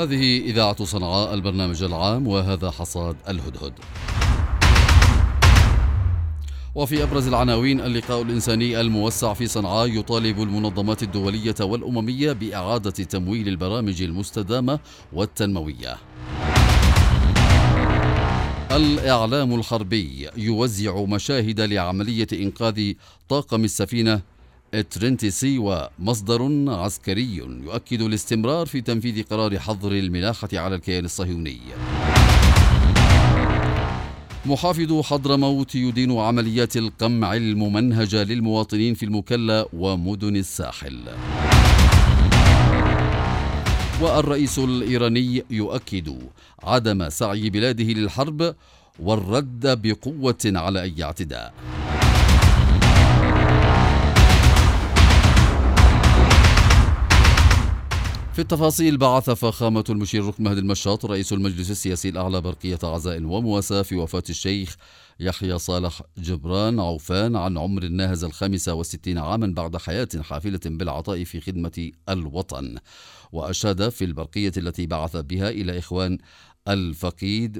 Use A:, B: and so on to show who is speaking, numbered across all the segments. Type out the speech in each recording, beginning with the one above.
A: هذه إذاعة صنعاء، البرنامج العام، وهذا حصاد الهدهد. وفي أبرز العناوين: اللقاء الإنساني الموسع في صنعاء يطالب المنظمات الدولية والأممية بإعادة تمويل البرامج المستدامة والتنموية. الإعلام الحربي يوزع مشاهد لعملية إنقاذ طاقم السفينة ترينتيسي، ومصدر عسكري يؤكد الاستمرار في تنفيذ قرار حظر الملاحة على الكيان الصهيوني. محافظ حضرموت يدين عمليات القمع الممنهجة للمواطنين في المكلا ومدن الساحل. والرئيس الإيراني يؤكد عدم سعي بلاده للحرب والرد بقوة على أي اعتداء. في التفاصيل: بعث فخامة المشير ركن مهدي المشاط رئيس المجلس السياسي الأعلى برقية عزاء ومواساة في وفاة الشيخ يحيى صالح جبران عوفان عن عمر ناهز 65 عاما بعد حياة حافلة بالعطاء في خدمة الوطن. وأشاد في البرقية التي بعث بها إلى إخوان الفقيد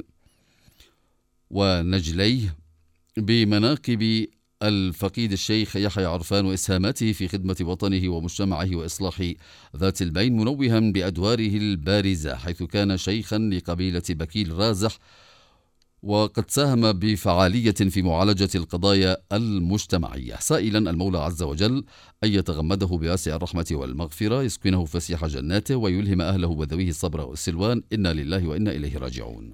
A: ونجليه بمناقب الفقيد الشيخ يحيى عرفان وإسهاماته في خدمة وطنه ومجتمعه وإصلاح ذات البين، منوها بأدواره البارزة حيث كان شيخا لقبيلة بكيل رازح، وقد ساهم بفعالية في معالجة القضايا المجتمعية، سائلا المولى عز وجل أن يتغمده بواسع الرحمة والمغفرة، يسكنه فسيح جناته، ويلهم أهله وذويه الصبر والسلوان. إنا لله وإنا إليه راجعون.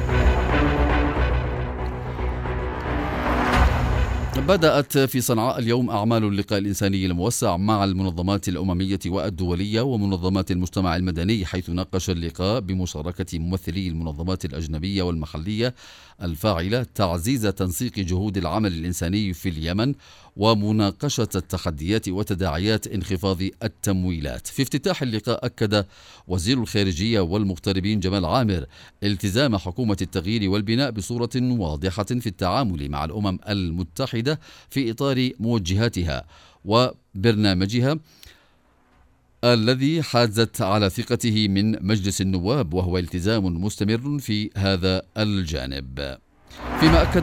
A: بدأت في صنعاء اليوم أعمال اللقاء الإنساني الموسع مع المنظمات الأممية والدولية ومنظمات المجتمع المدني، حيث ناقش اللقاء بمشاركة ممثلي المنظمات الأجنبية والمحلية الفاعلة تعزيز تنسيق جهود العمل الإنساني في اليمن ومناقشة التحديات وتداعيات انخفاض التمويلات. في افتتاح اللقاء أكد وزير الخارجية والمغتربين جمال عامر التزام حكومة التغيير والبناء بصورة واضحة في التعامل مع الأمم المتحدة في إطار موجهاتها وبرنامجها الذي حازت على ثقته من مجلس النواب، وهو التزام مستمر في هذا الجانب. فيما أكد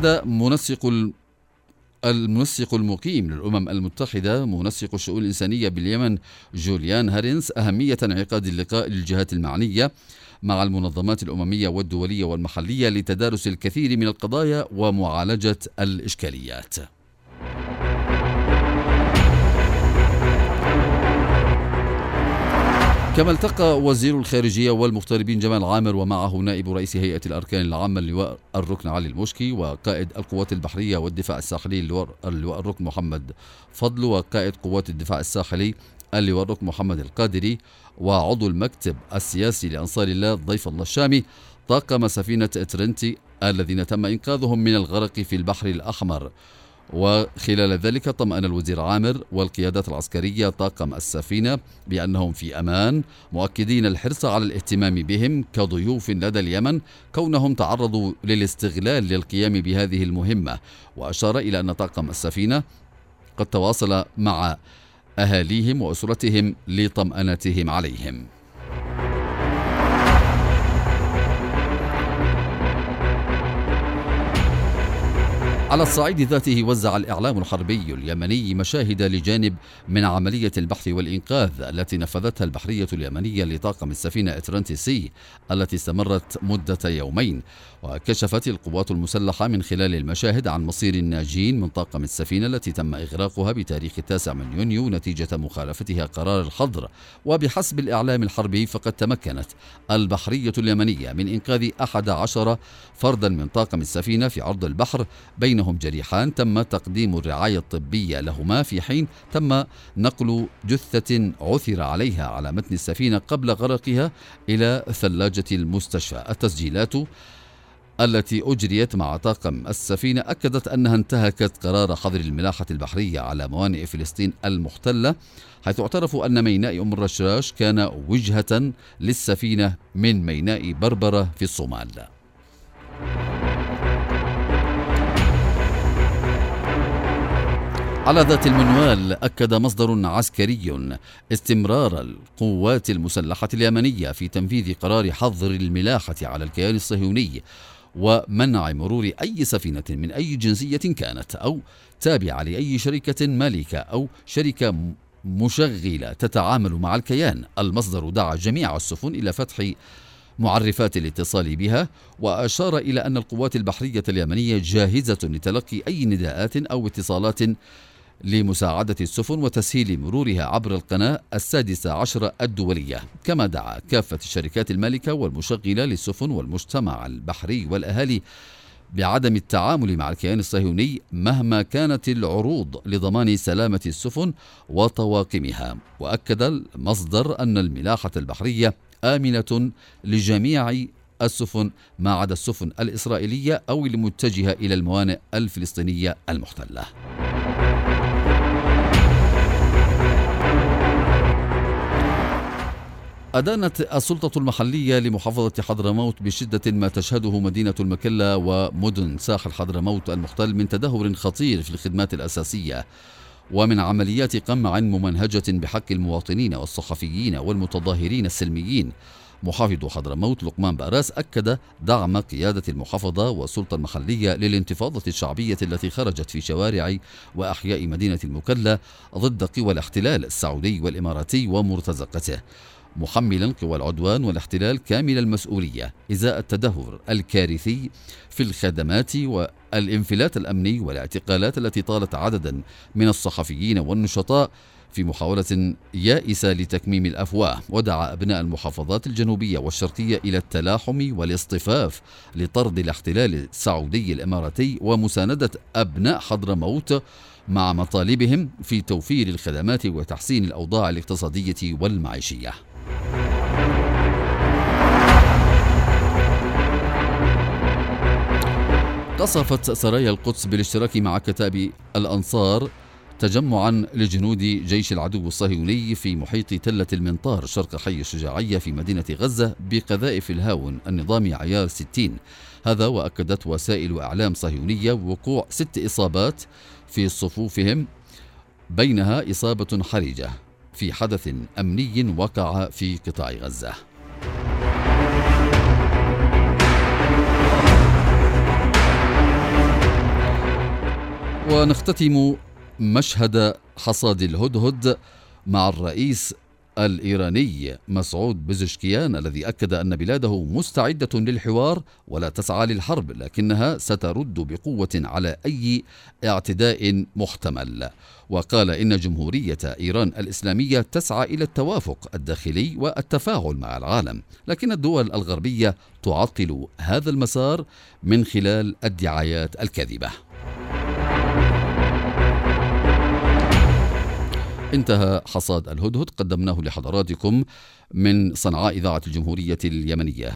A: المنسق المقيم للأمم المتحدة منسق الشؤون الإنسانية باليمن جوليان هارينس أهمية انعقاد اللقاء للجهات المعنية مع المنظمات الأممية والدولية والمحلية لتدارس الكثير من القضايا ومعالجة الإشكاليات. كما التقى وزير الخارجية والمغتربين جمال عامر ومعه نائب رئيس هيئة الأركان العامة اللواء الركن علي المشكي، وقائد القوات البحرية والدفاع الساحلي اللواء الركن محمد فضل، وقائد قوات الدفاع الساحلي اللواء الركن محمد القادري، وعضو المكتب السياسي لأنصار الله ضيف الله الشامي، طاقم سفينة ترينتي الذين تم إنقاذهم من الغرق في البحر الأحمر. وخلال ذلك طمأن الوزير عامر والقيادات العسكرية طاقم السفينة بأنهم في أمان، مؤكدين الحرص على الاهتمام بهم كضيوف لدى اليمن كونهم تعرضوا للاستغلال للقيام بهذه المهمة. وأشار إلى أن طاقم السفينة قد تواصل مع أهاليهم وأسرتهم لطمأنتهم عليهم. على الصعيد ذاته وزع الإعلام الحربي اليمني مشاهد لجانب من عملية البحث والإنقاذ التي نفذتها البحرية اليمنية لطاقم السفينة ترينتيسي التي استمرت مدة يومين. وكشفت القوات المسلحة من خلال المشاهد عن مصير الناجين من طاقم السفينة التي تم إغراقها بتاريخ 9 من يونيو نتيجة مخالفتها قرار الحظر. وبحسب الإعلام الحربي فقد تمكنت البحرية اليمنية من إنقاذ 11 فردا من طاقم السفينة في عرض البحر، بينهم جريحان تم تقديم الرعاية الطبية لهما، في حين تم نقل جثة عثر عليها على متن السفينة قبل غرقها إلى ثلاجة المستشفى. التسجيلات التي أجريت مع طاقم السفينة أكدت أنها انتهكت قرار حظر الملاحة البحرية على موانئ فلسطين المحتلة، حيث اعترفوا أن ميناء أم الرشاش كان وجهة للسفينة من ميناء بربرة في الصومال. على ذات المنوال، أكد مصدر عسكري استمرار القوات المسلحة اليمنية في تنفيذ قرار حظر الملاحة على الكيان الصهيوني ومنع مرور أي سفينة من أي جنسية كانت أو تابعة لأي شركة مالكة أو شركة مشغلة تتعامل مع الكيان. المصدر دعا جميع السفن إلى فتح معرفات الاتصال بها، وأشار إلى أن القوات البحرية اليمنية جاهزة لتلقي أي نداءات أو اتصالات لمساعدة السفن وتسهيل مرورها عبر القناة 16 الدولية. كما دعا كافة الشركات المالكة والمشغلة للسفن والمجتمع البحري والأهالي بعدم التعامل مع الكيان الصهيوني مهما كانت العروض لضمان سلامة السفن وطواقمها. وأكد المصدر أن الملاحة البحرية آمنة لجميع السفن ما عدا السفن الإسرائيلية أو المتجهة إلى الموانئ الفلسطينية المحتلة. أدانت السلطة المحلية لمحافظة حضرموت بشدة ما تشهده مدينة المكلا ومدن ساحل حضرموت المحتل من تدهور خطير في الخدمات الأساسية ومن عمليات قمع ممنهجة بحق المواطنين والصحفيين والمتظاهرين السلميين. محافظ حضرموت لقمان باراس أكد دعم قيادة المحافظة والسلطة المحلية للانتفاضة الشعبية التي خرجت في شوارع وأحياء مدينة المكلا ضد قوى الاحتلال السعودي والإماراتي ومرتزقته، محملا قوى العدوان والاحتلال كامل المسؤولية إزاء التدهور الكارثي في الخدمات والانفلات الأمني والاعتقالات التي طالت عددا من الصحفيين والنشطاء في محاولة يائسة لتكميم الأفواه. ودعا أبناء المحافظات الجنوبية والشرقية إلى التلاحم والاصطفاف لطرد الاحتلال السعودي الإماراتي ومساندة أبناء حضرموت مع مطالبهم في توفير الخدمات وتحسين الأوضاع الاقتصادية والمعيشية. قصفت سرايا القدس بالاشتراك مع كتائب الأنصار تجمعا لجنود جيش العدو الصهيوني في محيط تلة المنطار شرق حي الشجاعية في مدينة غزة بقذائف الهاون النظامي عيار 60. هذا وأكدت وسائل إعلام صهيونية وقوع 6 إصابات في صفوفهم، بينها إصابة حرجة في حدث أمني وقع في قطاع غزة. ونختتم مشهد حصاد الهدهد مع الرئيس الإيراني مسعود بزشكيان الذي أكد أن بلاده مستعدة للحوار ولا تسعى للحرب، لكنها سترد بقوة على أي اعتداء محتمل. وقال إن جمهورية إيران الإسلامية تسعى إلى التوافق الداخلي والتفاعل مع العالم، لكن الدول الغربية تعطل هذا المسار من خلال الدعايات الكاذبة. انتهى حصاد الهدهد، قدمناه لحضراتكم من صنعاء إذاعة الجمهورية اليمنية.